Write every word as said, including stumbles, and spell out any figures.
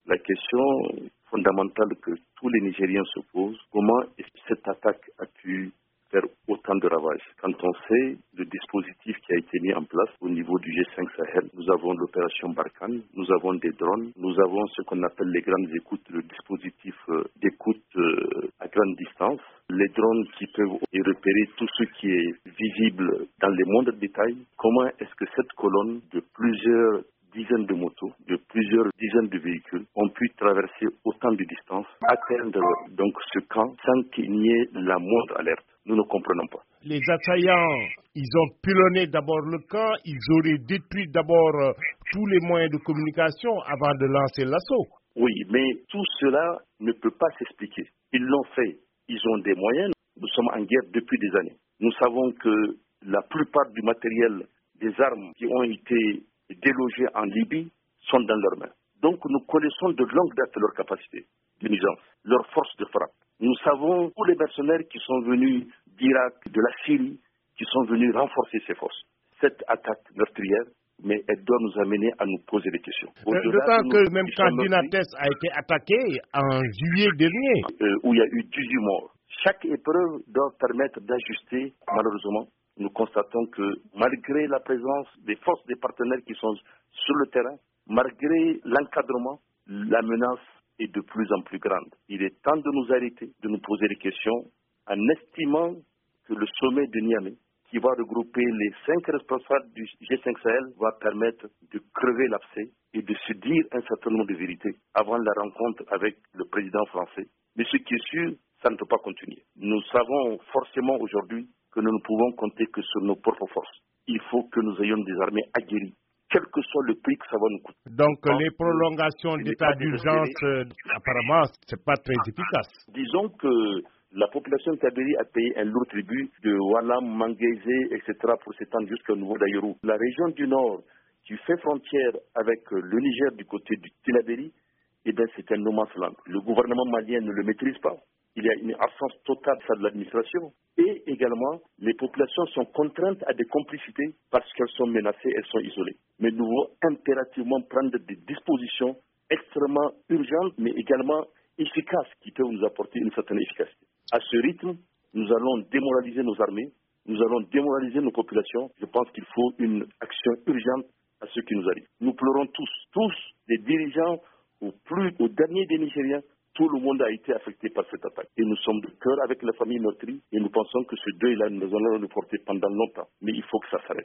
La question fondamentale que tous les Nigériens se posent, comment est-ce que cette attaque a pu faire autant de ravages? Quand on sait le dispositif qui a été mis en place au niveau du G cinq Sahel, nous avons l'opération Barkhane, nous avons des drones, nous avons ce qu'on appelle les grandes écoutes, le dispositif d'écoute à grande distance, les drones qui peuvent repérer tout ce qui est visible dans les mondes de détail. Comment est-ce que cette colonne de plusieurs dizaines de motos, de plusieurs dizaines de véhicules ont pu traverser autant de distances, atteindre donc ce camp sans qu'il n'y ait la moindre alerte? Nous ne comprenons pas. Les assaillants, ils ont pilonné d'abord le camp, ils auraient détruit d'abord euh, tous les moyens de communication avant de lancer l'assaut. Oui, mais tout cela ne peut pas s'expliquer. Ils l'ont fait, ils ont des moyens. Nous sommes en guerre depuis des années. Nous savons que la plupart du matériel, des armes qui ont été délogées en Libye sont dans leurs mains. Donc nous connaissons de longue date leur capacité de nuisance, leur force de frappe. Nous savons tous les mercenaires qui sont venus d'Irak, de la Syrie, qui sont venus renforcer ces forces. Cette attaque meurtrière, mais elle doit nous amener à nous poser des questions. D'autant que nous, même quand Dinates a été attaqué en juillet dernier, euh, où il y a eu dix-huit morts. Chaque épreuve doit permettre d'ajuster. Malheureusement, nous constatons que malgré la présence des forces des partenaires qui sont sur le terrain, malgré l'encadrement, la menace est de plus en plus grande. Il est temps de nous arrêter, de nous poser des questions, en estimant que le sommet de Niamey, qui va regrouper les cinq responsables du G cinq Sahel, va permettre de crever l'abcès et de se dire un certain nombre de vérités avant la rencontre avec le président français. Mais ce qui est sûr, ça ne peut pas continuer. Nous savons forcément aujourd'hui que nous ne pouvons compter que sur nos propres forces. Il faut que nous ayons des armées aguerries, quel que soit le prix que ça va nous coûter. Donc les prolongations d'état d'urgence, euh, apparemment, c'est pas très efficace. Disons que la population Tabéry a payé un lourd tribut de Walam, Manguézé, et cetera pour s'étendre jusqu'au niveau d'Aïrou. La région du Nord, qui fait frontière avec le Niger du côté du Tilabéry, eh bien c'est un no man's land. Le gouvernement malien ne le maîtrise pas. Il y a une absence totale de l'administration. Et également, les populations sont contraintes à des complicités parce qu'elles sont menacées, elles sont isolées. Mais nous devons impérativement prendre des dispositions extrêmement urgentes, mais également efficaces, qui peuvent nous apporter une certaine efficacité. À ce rythme, nous allons démoraliser nos armées, nous allons démoraliser nos populations. Je pense qu'il faut une action urgente à ce qui nous arrive. Nous pleurons tous, tous, les dirigeants, au plus, au dernier des Nigériens. Tout le monde a été affecté par cette attaque. Et nous sommes de cœur avec la famille meurtrie et nous pensons que ce deuil-là, nous allons le porter pendant longtemps. Mais il faut que ça s'arrête.